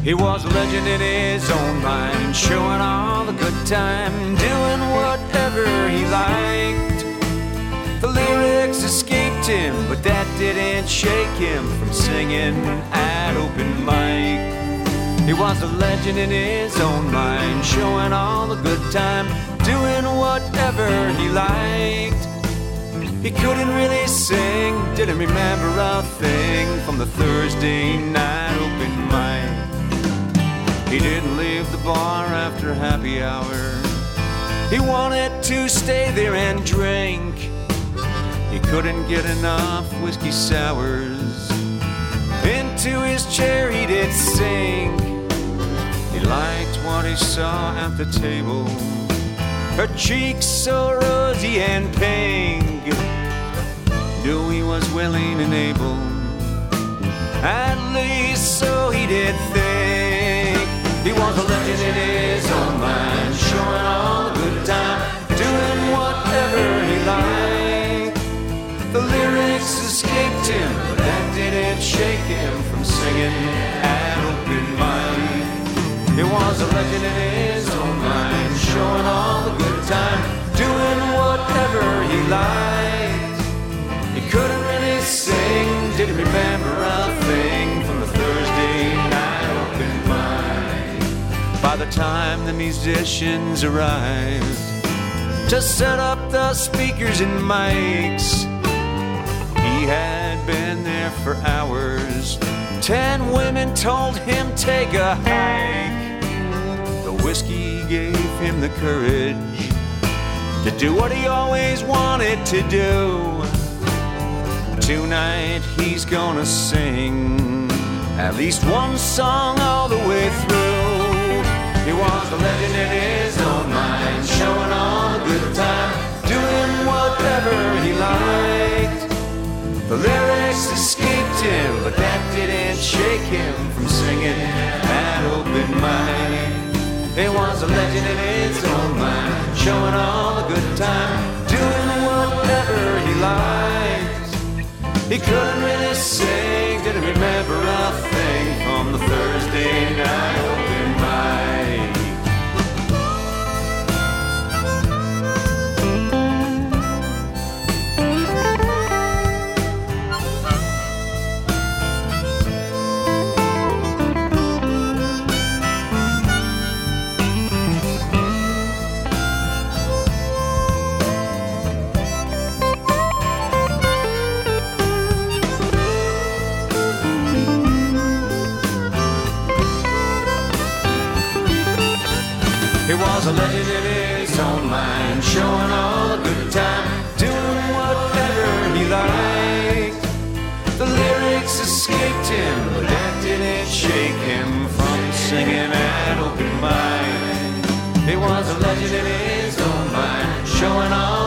He was a legend in his own mind, showing all the good time, doing whatever he liked. The lyrics escaped him, but that didn't shake him from singing at open mic. He was a legend in his own mind, showing all the good time, doing whatever he liked. He couldn't really sing, didn't remember a thing from the Thursday night open mic. He didn't leave the bar after happy hour. He wanted to stay there and drink. He couldn't get enough whiskey sours. Into his chair he did sink. He liked what he saw at the table, her cheeks so rosy and pink. Knew he was willing and able, at least so he did think. He was a legend in his own mind, showing all the good time, doing whatever he liked. The lyrics escaped him, but that didn't shake him from singing at open mic. He was a legend in his own mind, showing all the good time, doing whatever he liked. He couldn't really sing, didn't remember a thing from the Thursday night open mic. By the time the musicians arrived to set up the speakers and mics, he had been there for hours. 10 women told him take a hike. The whiskey gave him the courage to do what he always wanted to do. Tonight he's gonna sing at least one song all the way through. He was a legend in his own mind, showing all the good time, doing whatever he liked. The lyrics escaped him, but that didn't shake him from singing at open mic. He was a legend in his own mind, showing all the good time, doing whatever he liked. He couldn't really sing, didn't remember a thing from the Thursday night open mic. He was a legend in his own mind, showing all the good time, doing whatever he liked. The lyrics escaped him, but that didn't shake him from singing at open mic. He was a legend in his own mind, showing all